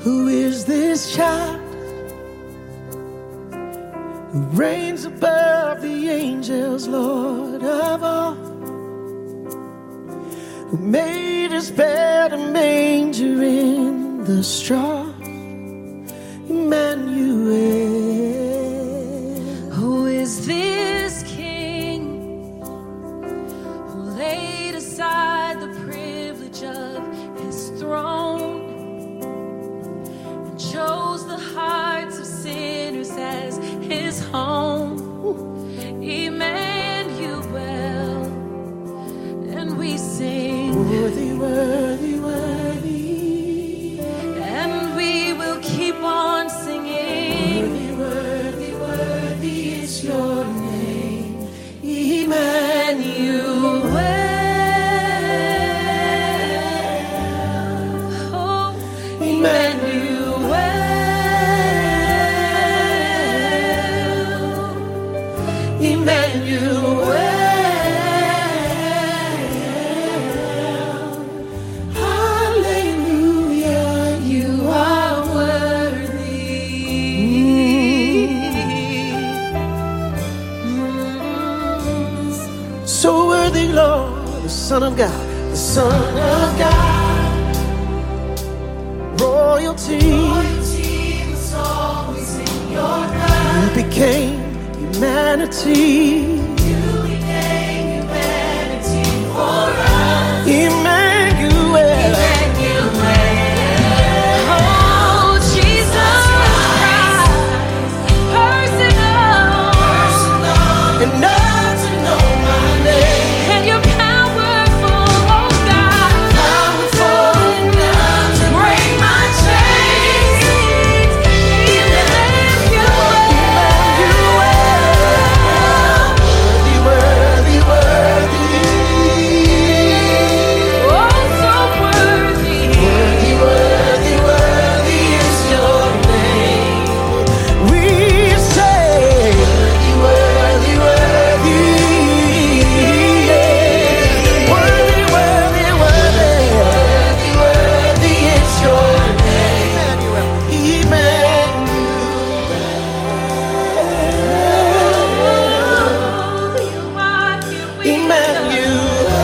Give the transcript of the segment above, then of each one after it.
Who is this child who reigns above the angels, Lord of all? Who made his bed a manger in the straw? Emmanuel. Who is this king who laid aside the privilege of his throne and chose the hearts of sinners as his home? Emmanuel. And we sing, worthy, worthy, worthy. And we will keep on singing, Worthy, worthy, worthy is your name, Emmanuel. Oh, Emmanuel. Emmanuel. Hallelujah, you are worthy. So worthy, Lord, the Son of God, the Son of God. Royalty was always in your blood. You became humanity. You became humanity for us. Emmanuel. Oh, Jesus Christ, personal, Enough to know my name. and you're powerful, oh God, Powerful enough to break my chains. Worthy, worthy, worthy. Oh, so worthy. Worthy, worthy, worthy is your name. We say, worthy, worthy, worthy. Worthy, worthy, worthy. Worthy, worthy is your name. Emmanuel.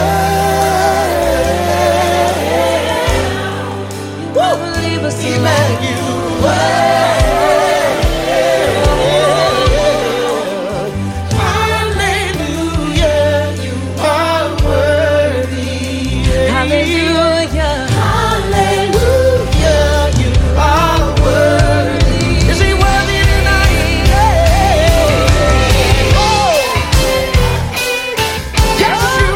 Hallelujah, you are worthy. Hallelujah. Hallelujah, you are worthy. Is he worthy tonight? Oh, yes, you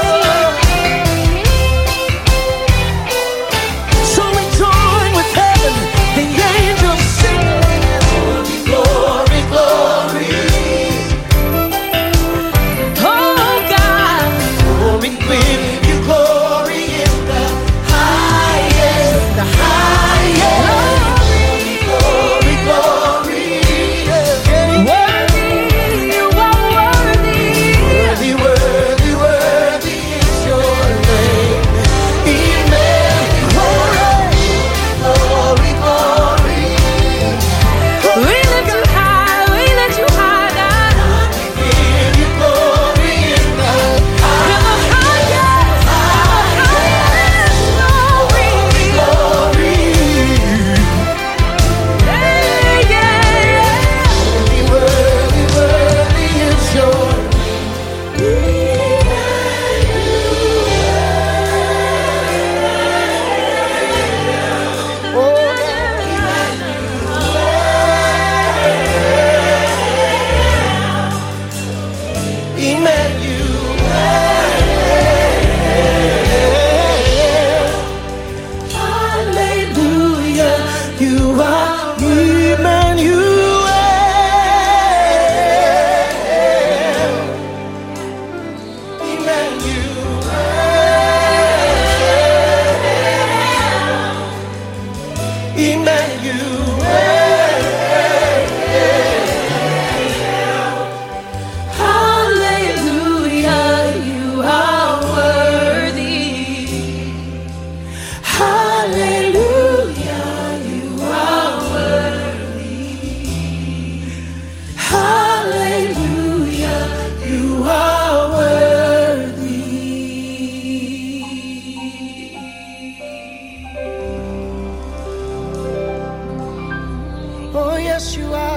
are. So we join with heaven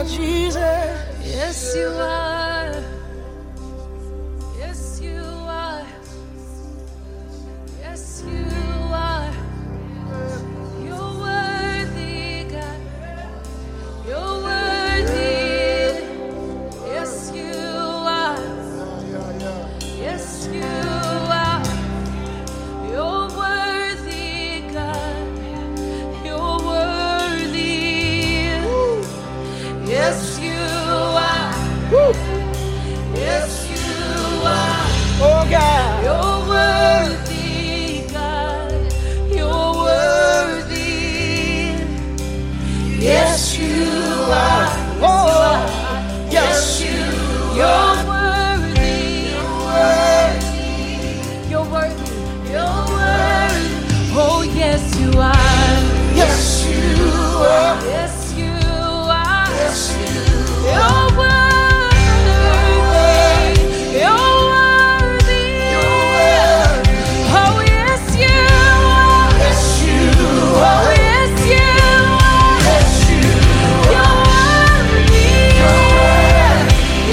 Jesus. Yes, you are. Yes, you are. Yes, you are. You're worthy, God. You're worthy. Yes, you are. Yes, you are. You're worthy, God. You're worthy. Yes, you are. Yes, you are. Oh God. You're worthy, God. You're worthy. Yes, you are. Oh, yes, You're worthy. You're worthy. You're worthy. Oh, yes, you are. yes, you are. Yes, you are. Yes, You're worthy. You're worthy. Oh, yes, you are. yes, you Oh, are. yes, you are. Yes, you You're worthy. You're worthy.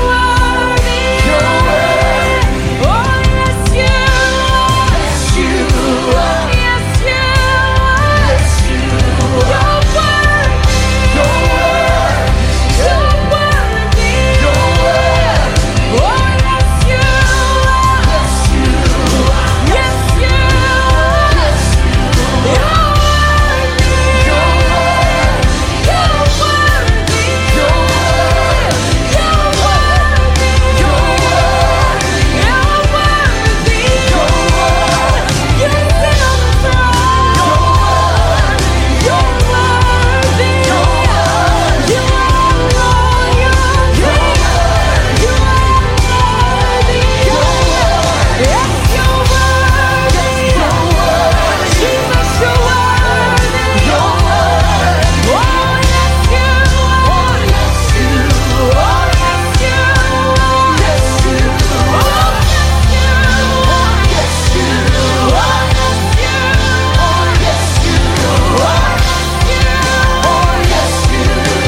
Oh, yes, you are. yes, you are. Yes, you are. Yes, you You're worthy. You're worthy. You're worthy. You're worthy. Oh, yes, you are. Yes, you are. Yes, you are. You're worthy. You're worthy. You're worthy. You're worthy. You're worthy. You're worthy. You're worthy. You're worthy. You sit on the throne. You're worthy. You are Lord. You are King. You are worthy. Yes, you're worthy. Jesus, you're worthy. Oh, yes, you are. Yes, you Oh, yes, you are. Yes, you Oh, yes, you are. Yes, you Oh, yes, you are. Yes, you Oh, yes, you are. Yes, you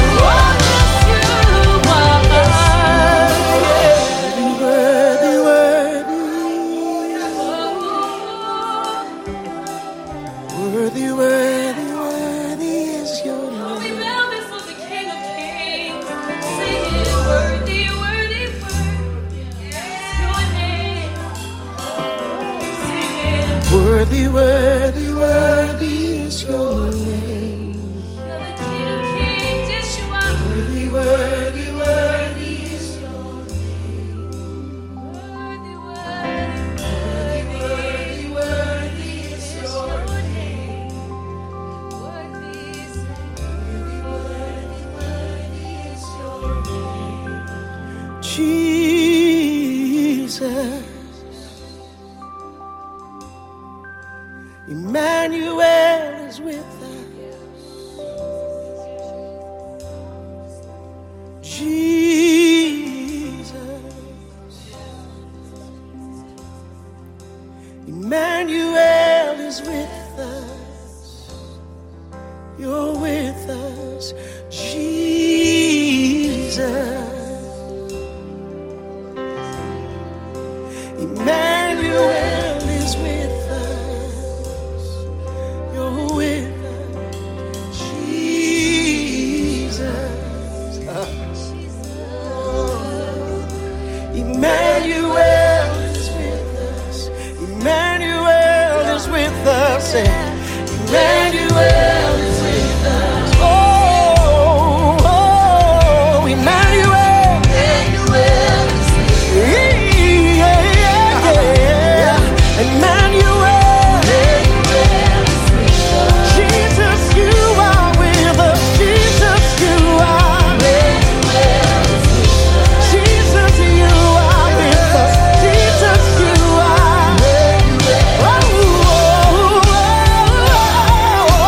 Worthy, worthy. Worthy, worthy, worthy is your name. We bow before the King of Kings, singing, worthy, worthy, worthy is your name. Singing, Worthy, worthy, worthy is your name. you're the King of Kings, yes you are. Worthy, worthy, worthy is Worthy, worthy, worthy, worthy is your name. Worthy is Jesus. Emmanuel is with us. Jesus. Emmanuel is with us. You're with us, Jesus. Emmanuel is with us. You're with us, Jesus. Emmanuel is with us. Emmanuel is with us. Emmanuel is with us. Oh, oh, Emmanuel. Emmanuel is Yeah. Emmanuel. Jesus, you are with us. Jesus, you are. Jesus, you are with us. Jesus, you are. Oh, oh, oh, oh.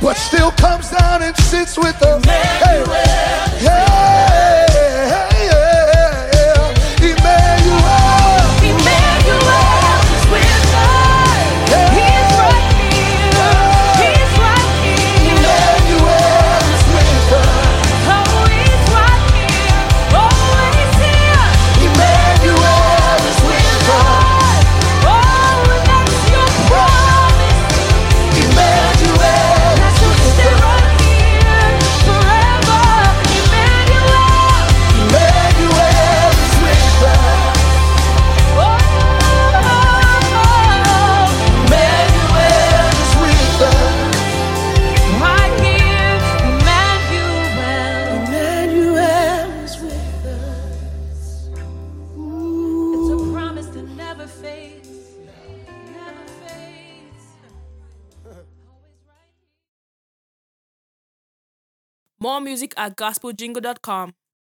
but still comes down and sits with us. Hey, hey, hey, hey, Emmanuel. Emmanuel is with us. He's right here. He's right here. Emmanuel is with us. Oh, he's right here. Oh, he's here. Emmanuel is with us. Oh, that's your promise. Emmanuel That's is your with stay us. right here forever. Emmanuel. Emmanuel is with us. Oh, Emmanuel is with us. right here. Emmanuel. Emmanuel is with us. It's a promise that never fades. Never fades. Always right here. More music at gospeljingle.com.